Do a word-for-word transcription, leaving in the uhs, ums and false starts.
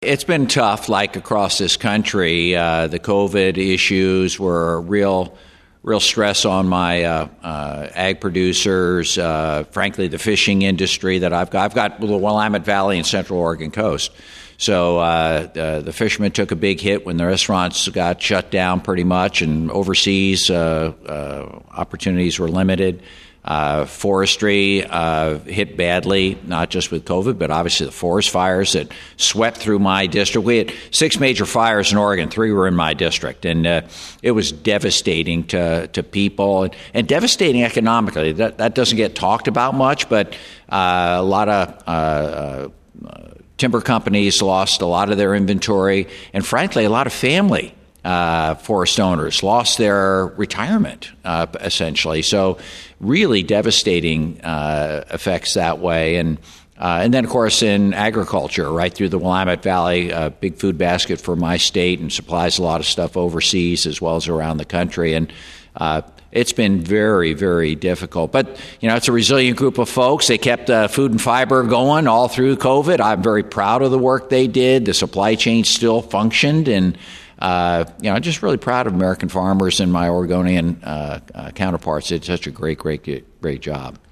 It's been tough, like across this country. Uh, the COVID issues were a real, real stress on my uh, uh, ag producers. Uh, frankly, the fishing industry that I've got. I've got the Willamette Valley and Central Oregon coast. So uh, uh, the fishermen took a big hit when the restaurants got shut down pretty much, and overseas uh, uh, opportunities were limited. Uh, forestry uh, hit badly, not just with COVID, but obviously the forest fires that swept through my district. We had six major fires in Oregon, three were in my district, and uh, it was devastating to, to people and, and devastating economically. That, that doesn't get talked about much, but uh, a lot of uh, uh, timber companies lost a lot of their inventory, and frankly, a lot of family Uh, forest owners lost their retirement, uh, essentially. So really devastating uh, effects that way. And uh, and then, of course, in agriculture, right through the Willamette Valley, a big food basket for my state and supplies a lot of stuff overseas as well as around the country. And uh, it's been very, very difficult. But, you know, it's a resilient group of folks. They kept uh, food and fiber going all through COVID. I'm very proud of the work they did. The supply chain still functioned, and Uh, you know, I'm just really proud of American farmers and my Oregonian uh, uh, counterparts. They did such a great, great, great job.